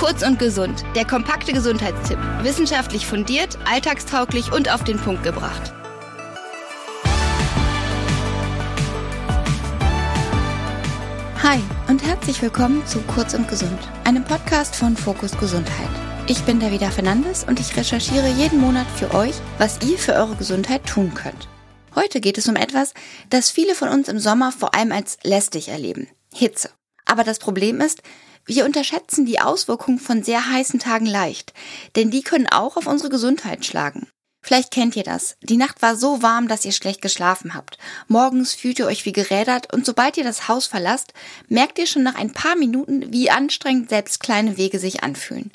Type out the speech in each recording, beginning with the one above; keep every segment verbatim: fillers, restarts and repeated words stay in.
Kurz und gesund, der kompakte Gesundheitstipp. Wissenschaftlich fundiert, alltagstauglich und auf den Punkt gebracht. Hi und herzlich willkommen zu Kurz und Gesund, einem Podcast von Fokus Gesundheit. Ich bin Davida Fernandes und ich recherchiere jeden Monat für euch, was ihr für eure Gesundheit tun könnt. Heute geht es um etwas, das viele von uns im Sommer vor allem als lästig erleben: Hitze. Aber das Problem ist, wir unterschätzen die Auswirkungen von sehr heißen Tagen leicht, denn die können auch auf unsere Gesundheit schlagen. Vielleicht kennt ihr das. Die Nacht war so warm, dass ihr schlecht geschlafen habt. Morgens fühlt ihr euch wie gerädert und sobald ihr das Haus verlasst, merkt ihr schon nach ein paar Minuten, wie anstrengend selbst kleine Wege sich anfühlen.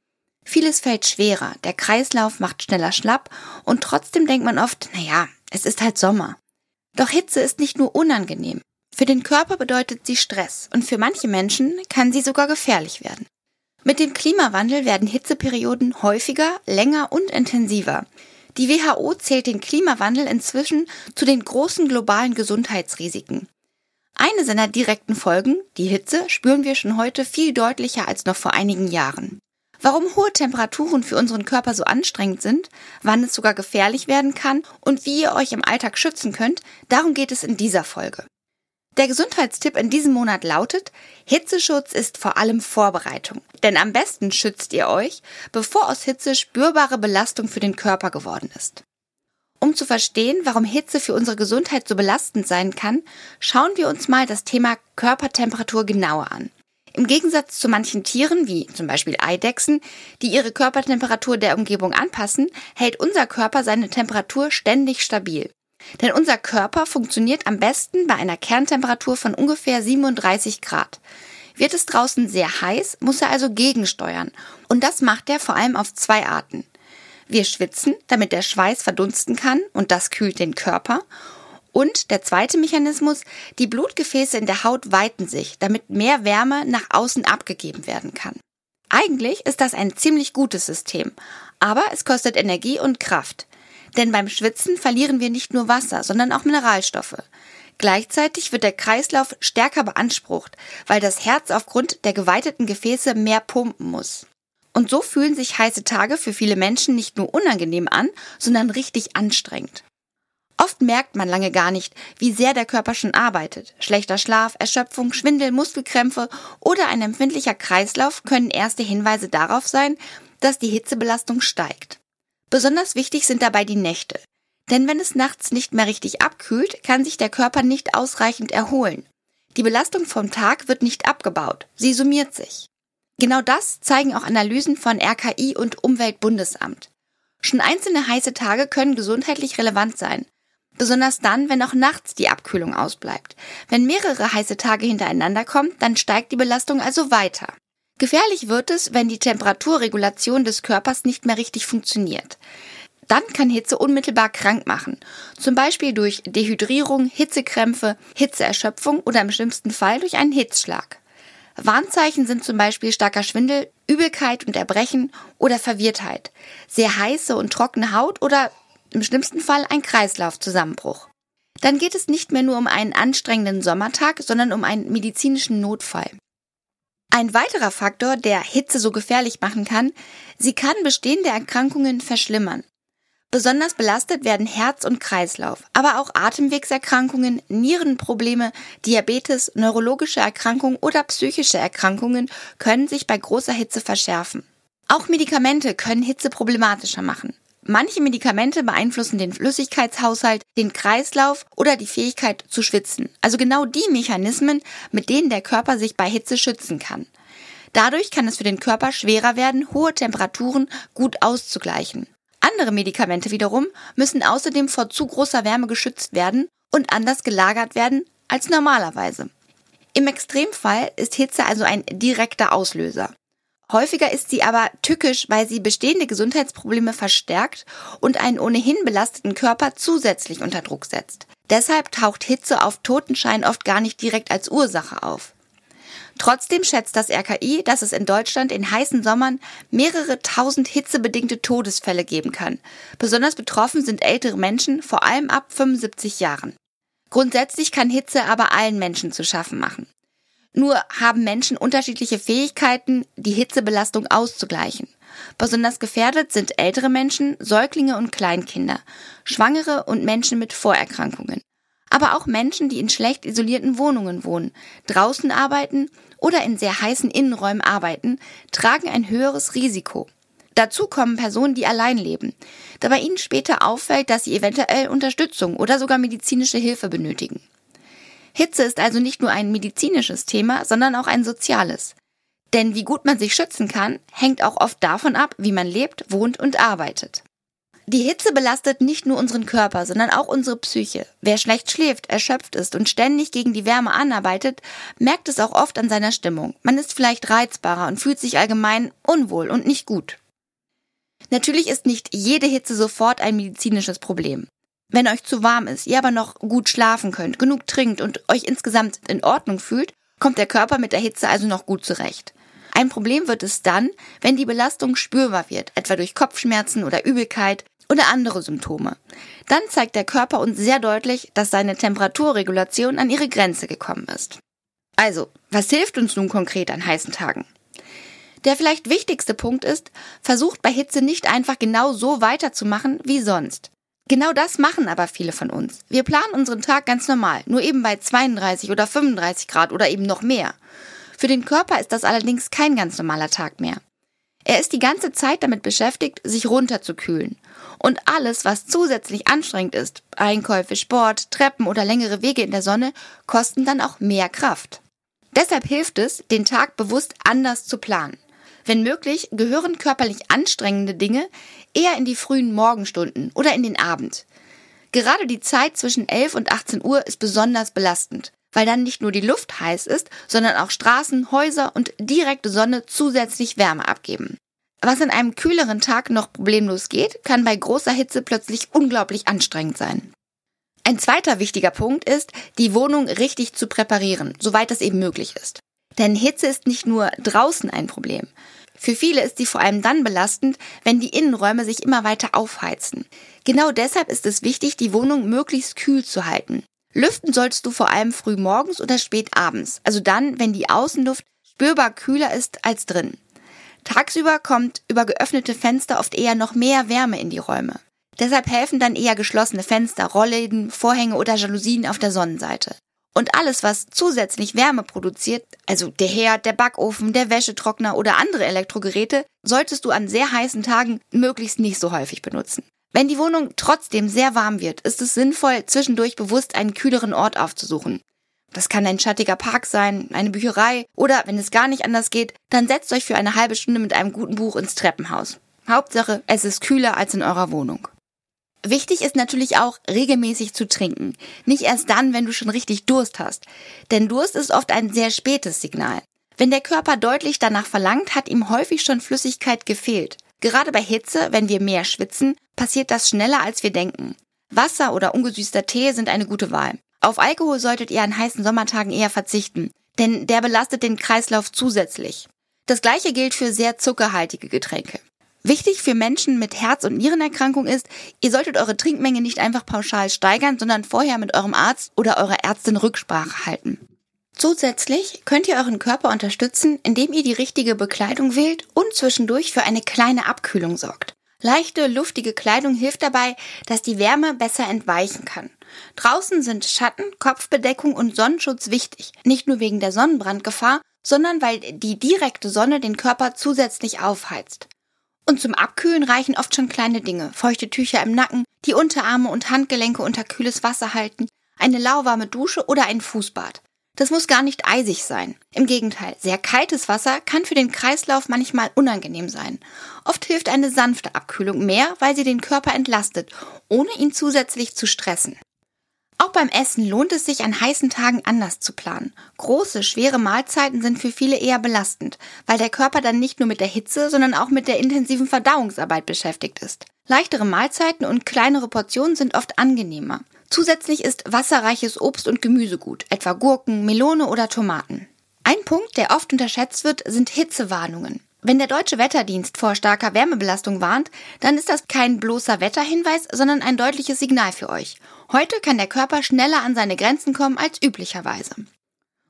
Vieles fällt schwerer, der Kreislauf macht schneller schlapp und trotzdem denkt man oft, naja, es ist halt Sommer. Doch Hitze ist nicht nur unangenehm. Für den Körper bedeutet sie Stress und für manche Menschen kann sie sogar gefährlich werden. Mit dem Klimawandel werden Hitzeperioden häufiger, länger und intensiver. Die W H O zählt den Klimawandel inzwischen zu den großen globalen Gesundheitsrisiken. Eine seiner direkten Folgen, die Hitze, spüren wir schon heute viel deutlicher als noch vor einigen Jahren. Warum hohe Temperaturen für unseren Körper so anstrengend sind, wann es sogar gefährlich werden kann und wie ihr euch im Alltag schützen könnt, darum geht es in dieser Folge. Der Gesundheitstipp in diesem Monat lautet: Hitzeschutz ist vor allem Vorbereitung. Denn am besten schützt ihr euch, bevor aus Hitze spürbare Belastung für den Körper geworden ist. Um zu verstehen, warum Hitze für unsere Gesundheit so belastend sein kann, schauen wir uns mal das Thema Körpertemperatur genauer an. Im Gegensatz zu manchen Tieren, wie zum Beispiel Eidechsen, die ihre Körpertemperatur der Umgebung anpassen, hält unser Körper seine Temperatur ständig stabil. Denn unser Körper funktioniert am besten bei einer Kerntemperatur von ungefähr siebenunddreißig Grad. Wird es draußen sehr heiß, muss er also gegensteuern. Und das macht er vor allem auf zwei Arten. Wir schwitzen, damit der Schweiß verdunsten kann und das kühlt den Körper. Und der zweite Mechanismus, die Blutgefäße in der Haut weiten sich, damit mehr Wärme nach außen abgegeben werden kann. Eigentlich ist das ein ziemlich gutes System, aber es kostet Energie und Kraft. Denn beim Schwitzen verlieren wir nicht nur Wasser, sondern auch Mineralstoffe. Gleichzeitig wird der Kreislauf stärker beansprucht, weil das Herz aufgrund der geweiteten Gefäße mehr pumpen muss. Und so fühlen sich heiße Tage für viele Menschen nicht nur unangenehm an, sondern richtig anstrengend. Oft merkt man lange gar nicht, wie sehr der Körper schon arbeitet. Schlechter Schlaf, Erschöpfung, Schwindel, Muskelkrämpfe oder ein empfindlicher Kreislauf können erste Hinweise darauf sein, dass die Hitzebelastung steigt. Besonders wichtig sind dabei die Nächte. Denn wenn es nachts nicht mehr richtig abkühlt, kann sich der Körper nicht ausreichend erholen. Die Belastung vom Tag wird nicht abgebaut, sie summiert sich. Genau das zeigen auch Analysen von R K I und Umweltbundesamt. Schon einzelne heiße Tage können gesundheitlich relevant sein. Besonders dann, wenn auch nachts die Abkühlung ausbleibt. Wenn mehrere heiße Tage hintereinander kommen, dann steigt die Belastung also weiter. Gefährlich wird es, wenn die Temperaturregulation des Körpers nicht mehr richtig funktioniert. Dann kann Hitze unmittelbar krank machen, zum Beispiel durch Dehydrierung, Hitzekrämpfe, Hitzeerschöpfung oder im schlimmsten Fall durch einen Hitzschlag. Warnzeichen sind zum Beispiel starker Schwindel, Übelkeit und Erbrechen oder Verwirrtheit, sehr heiße und trockene Haut oder im schlimmsten Fall ein Kreislaufzusammenbruch. Dann geht es nicht mehr nur um einen anstrengenden Sommertag, sondern um einen medizinischen Notfall. Ein weiterer Faktor, der Hitze so gefährlich machen kann: sie kann bestehende Erkrankungen verschlimmern. Besonders belastet werden Herz und Kreislauf, aber auch Atemwegserkrankungen, Nierenprobleme, Diabetes, neurologische Erkrankungen oder psychische Erkrankungen können sich bei großer Hitze verschärfen. Auch Medikamente können Hitze problematischer machen. Manche Medikamente beeinflussen den Flüssigkeitshaushalt, den Kreislauf oder die Fähigkeit zu schwitzen, also genau die Mechanismen, mit denen der Körper sich bei Hitze schützen kann. Dadurch kann es für den Körper schwerer werden, hohe Temperaturen gut auszugleichen. Andere Medikamente wiederum müssen außerdem vor zu großer Wärme geschützt werden und anders gelagert werden als normalerweise. Im Extremfall ist Hitze also ein direkter Auslöser. Häufiger ist sie aber tückisch, weil sie bestehende Gesundheitsprobleme verstärkt und einen ohnehin belasteten Körper zusätzlich unter Druck setzt. Deshalb taucht Hitze auf Totenschein oft gar nicht direkt als Ursache auf. Trotzdem schätzt das R K I, dass es in Deutschland in heißen Sommern mehrere tausend hitzebedingte Todesfälle geben kann. Besonders betroffen sind ältere Menschen, vor allem ab fünfundsiebzig Jahren. Grundsätzlich kann Hitze aber allen Menschen zu schaffen machen. Nur haben Menschen unterschiedliche Fähigkeiten, die Hitzebelastung auszugleichen. Besonders gefährdet sind ältere Menschen, Säuglinge und Kleinkinder, Schwangere und Menschen mit Vorerkrankungen. Aber auch Menschen, die in schlecht isolierten Wohnungen wohnen, draußen arbeiten oder in sehr heißen Innenräumen arbeiten, tragen ein höheres Risiko. Dazu kommen Personen, die allein leben, da bei ihnen später auffällt, dass sie eventuell Unterstützung oder sogar medizinische Hilfe benötigen. Hitze ist also nicht nur ein medizinisches Thema, sondern auch ein soziales. Denn wie gut man sich schützen kann, hängt auch oft davon ab, wie man lebt, wohnt und arbeitet. Die Hitze belastet nicht nur unseren Körper, sondern auch unsere Psyche. Wer schlecht schläft, erschöpft ist und ständig gegen die Wärme anarbeitet, merkt es auch oft an seiner Stimmung. Man ist vielleicht reizbarer und fühlt sich allgemein unwohl und nicht gut. Natürlich ist nicht jede Hitze sofort ein medizinisches Problem. Wenn euch zu warm ist, ihr aber noch gut schlafen könnt, genug trinkt und euch insgesamt in Ordnung fühlt, kommt der Körper mit der Hitze also noch gut zurecht. Ein Problem wird es dann, wenn die Belastung spürbar wird, etwa durch Kopfschmerzen oder Übelkeit oder andere Symptome. Dann zeigt der Körper uns sehr deutlich, dass seine Temperaturregulation an ihre Grenze gekommen ist. Also, was hilft uns nun konkret an heißen Tagen? Der vielleicht wichtigste Punkt ist, versucht bei Hitze nicht einfach genau so weiterzumachen wie sonst. Genau das machen aber viele von uns. Wir planen unseren Tag ganz normal, nur eben bei zweiunddreißig oder fünfunddreißig Grad oder eben noch mehr. Für den Körper ist das allerdings kein ganz normaler Tag mehr. Er ist die ganze Zeit damit beschäftigt, sich runterzukühlen. Und alles, was zusätzlich anstrengend ist, Einkäufe, Sport, Treppen oder längere Wege in der Sonne, kosten dann auch mehr Kraft. Deshalb hilft es, den Tag bewusst anders zu planen. Wenn möglich, gehören körperlich anstrengende Dinge eher in die frühen Morgenstunden oder in den Abend. Gerade die Zeit zwischen elf und achtzehn Uhr ist besonders belastend, weil dann nicht nur die Luft heiß ist, sondern auch Straßen, Häuser und direkte Sonne zusätzlich Wärme abgeben. Was an einem kühleren Tag noch problemlos geht, kann bei großer Hitze plötzlich unglaublich anstrengend sein. Ein zweiter wichtiger Punkt ist, die Wohnung richtig zu präparieren, soweit es eben möglich ist. Denn Hitze ist nicht nur draußen ein Problem. Für viele ist sie vor allem dann belastend, wenn die Innenräume sich immer weiter aufheizen. Genau deshalb ist es wichtig, die Wohnung möglichst kühl zu halten. Lüften solltest du vor allem früh morgens oder spät abends, also dann, wenn die Außenluft spürbar kühler ist als drin. Tagsüber kommt über geöffnete Fenster oft eher noch mehr Wärme in die Räume. Deshalb helfen dann eher geschlossene Fenster, Rollläden, Vorhänge oder Jalousien auf der Sonnenseite. Und alles, was zusätzlich Wärme produziert, also der Herd, der Backofen, der Wäschetrockner oder andere Elektrogeräte, solltest du an sehr heißen Tagen möglichst nicht so häufig benutzen. Wenn die Wohnung trotzdem sehr warm wird, ist es sinnvoll, zwischendurch bewusst einen kühleren Ort aufzusuchen. Das kann ein schattiger Park sein, eine Bücherei oder, wenn es gar nicht anders geht, dann setzt euch für eine halbe Stunde mit einem guten Buch ins Treppenhaus. Hauptsache, es ist kühler als in eurer Wohnung. Wichtig ist natürlich auch, regelmäßig zu trinken. Nicht erst dann, wenn du schon richtig Durst hast. Denn Durst ist oft ein sehr spätes Signal. Wenn der Körper deutlich danach verlangt, hat ihm häufig schon Flüssigkeit gefehlt. Gerade bei Hitze, wenn wir mehr schwitzen, passiert das schneller, als wir denken. Wasser oder ungesüßter Tee sind eine gute Wahl. Auf Alkohol solltet ihr an heißen Sommertagen eher verzichten, denn der belastet den Kreislauf zusätzlich. Das gleiche gilt für sehr zuckerhaltige Getränke. Wichtig für Menschen mit Herz- und Nierenerkrankung ist, ihr solltet eure Trinkmenge nicht einfach pauschal steigern, sondern vorher mit eurem Arzt oder eurer Ärztin Rücksprache halten. Zusätzlich könnt ihr euren Körper unterstützen, indem ihr die richtige Bekleidung wählt und zwischendurch für eine kleine Abkühlung sorgt. Leichte, luftige Kleidung hilft dabei, dass die Wärme besser entweichen kann. Draußen sind Schatten, Kopfbedeckung und Sonnenschutz wichtig, nicht nur wegen der Sonnenbrandgefahr, sondern weil die direkte Sonne den Körper zusätzlich aufheizt. Und zum Abkühlen reichen oft schon kleine Dinge, feuchte Tücher im Nacken, die Unterarme und Handgelenke unter kühles Wasser halten, eine lauwarme Dusche oder ein Fußbad. Das muss gar nicht eisig sein. Im Gegenteil, sehr kaltes Wasser kann für den Kreislauf manchmal unangenehm sein. Oft hilft eine sanfte Abkühlung mehr, weil sie den Körper entlastet, ohne ihn zusätzlich zu stressen. Auch beim Essen lohnt es sich, an heißen Tagen anders zu planen. Große, schwere Mahlzeiten sind für viele eher belastend, weil der Körper dann nicht nur mit der Hitze, sondern auch mit der intensiven Verdauungsarbeit beschäftigt ist. Leichtere Mahlzeiten und kleinere Portionen sind oft angenehmer. Zusätzlich ist wasserreiches Obst und Gemüse gut, etwa Gurken, Melone oder Tomaten. Ein Punkt, der oft unterschätzt wird, sind Hitzewarnungen. Wenn der Deutsche Wetterdienst vor starker Wärmebelastung warnt, dann ist das kein bloßer Wetterhinweis, sondern ein deutliches Signal für euch. Heute kann der Körper schneller an seine Grenzen kommen als üblicherweise.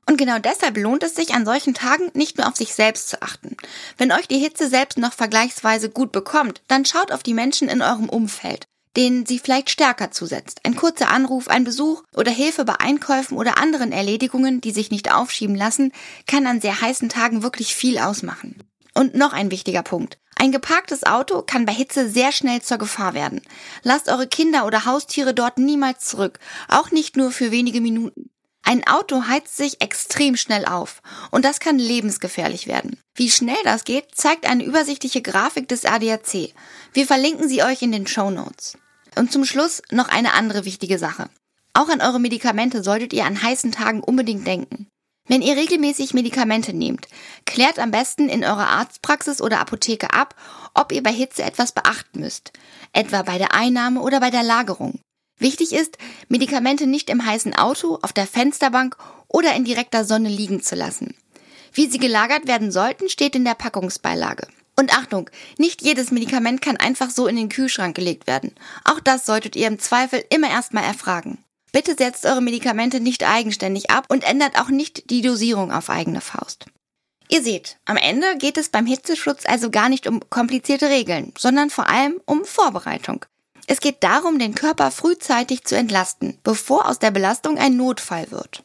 Und genau deshalb lohnt es sich an solchen Tagen nicht nur auf sich selbst zu achten. Wenn euch die Hitze selbst noch vergleichsweise gut bekommt, dann schaut auf die Menschen in eurem Umfeld, denen sie vielleicht stärker zusetzt. Ein kurzer Anruf, ein Besuch oder Hilfe bei Einkäufen oder anderen Erledigungen, die sich nicht aufschieben lassen, kann an sehr heißen Tagen wirklich viel ausmachen. Und noch ein wichtiger Punkt. Ein geparktes Auto kann bei Hitze sehr schnell zur Gefahr werden. Lasst eure Kinder oder Haustiere dort niemals zurück, auch nicht nur für wenige Minuten. Ein Auto heizt sich extrem schnell auf und das kann lebensgefährlich werden. Wie schnell das geht, zeigt eine übersichtliche Grafik des A D A C. Wir verlinken sie euch in den Shownotes. Und zum Schluss noch eine andere wichtige Sache. Auch an eure Medikamente solltet ihr an heißen Tagen unbedingt denken. Wenn ihr regelmäßig Medikamente nehmt, klärt am besten in eurer Arztpraxis oder Apotheke ab, ob ihr bei Hitze etwas beachten müsst, etwa bei der Einnahme oder bei der Lagerung. Wichtig ist, Medikamente nicht im heißen Auto, auf der Fensterbank oder in direkter Sonne liegen zu lassen. Wie sie gelagert werden sollten, steht in der Packungsbeilage. Und Achtung, nicht jedes Medikament kann einfach so in den Kühlschrank gelegt werden. Auch das solltet ihr im Zweifel immer erstmal erfragen. Bitte setzt eure Medikamente nicht eigenständig ab und ändert auch nicht die Dosierung auf eigene Faust. Ihr seht, am Ende geht es beim Hitzeschutz also gar nicht um komplizierte Regeln, sondern vor allem um Vorbereitung. Es geht darum, den Körper frühzeitig zu entlasten, bevor aus der Belastung ein Notfall wird.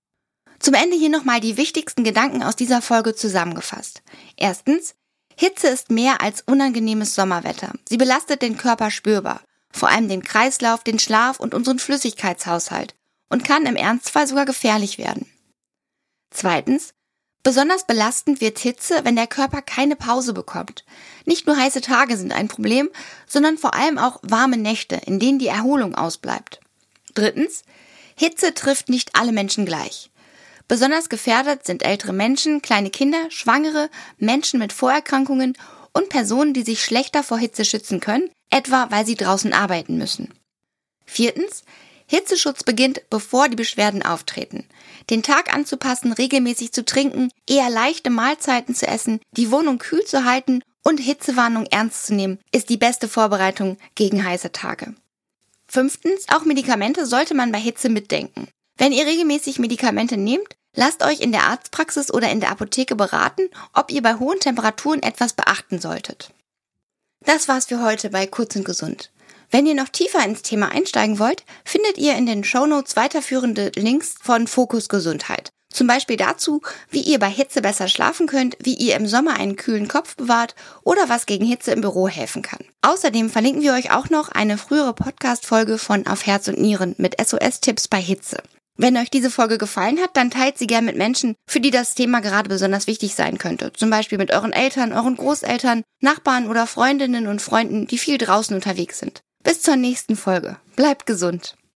Zum Ende hier nochmal die wichtigsten Gedanken aus dieser Folge zusammengefasst. Erstens, Hitze ist mehr als unangenehmes Sommerwetter. Sie belastet den Körper spürbar, vor allem den Kreislauf, den Schlaf und unseren Flüssigkeitshaushalt und kann im Ernstfall sogar gefährlich werden. Zweitens, besonders belastend wird Hitze, wenn der Körper keine Pause bekommt. Nicht nur heiße Tage sind ein Problem, sondern vor allem auch warme Nächte, in denen die Erholung ausbleibt. Drittens, Hitze trifft nicht alle Menschen gleich. Besonders gefährdet sind ältere Menschen, kleine Kinder, Schwangere, Menschen mit Vorerkrankungen und Personen, die sich schlechter vor Hitze schützen können, etwa weil sie draußen arbeiten müssen. Viertens, Hitzeschutz beginnt, bevor die Beschwerden auftreten. Den Tag anzupassen, regelmäßig zu trinken, eher leichte Mahlzeiten zu essen, die Wohnung kühl zu halten und Hitzewarnung ernst zu nehmen, ist die beste Vorbereitung gegen heiße Tage. Fünftens, auch Medikamente sollte man bei Hitze mitdenken. Wenn ihr regelmäßig Medikamente nehmt, lasst euch in der Arztpraxis oder in der Apotheke beraten, ob ihr bei hohen Temperaturen etwas beachten solltet. Das war's für heute bei Kurz und Gesund. Wenn ihr noch tiefer ins Thema einsteigen wollt, findet ihr in den Shownotes weiterführende Links von Fokus Gesundheit. Zum Beispiel dazu, wie ihr bei Hitze besser schlafen könnt, wie ihr im Sommer einen kühlen Kopf bewahrt oder was gegen Hitze im Büro helfen kann. Außerdem verlinken wir euch auch noch eine frühere Podcast-Folge von Auf Herz und Nieren mit S O S-Tipps bei Hitze. Wenn euch diese Folge gefallen hat, dann teilt sie gern mit Menschen, für die das Thema gerade besonders wichtig sein könnte. Zum Beispiel mit euren Eltern, euren Großeltern, Nachbarn oder Freundinnen und Freunden, die viel draußen unterwegs sind. Bis zur nächsten Folge. Bleibt gesund.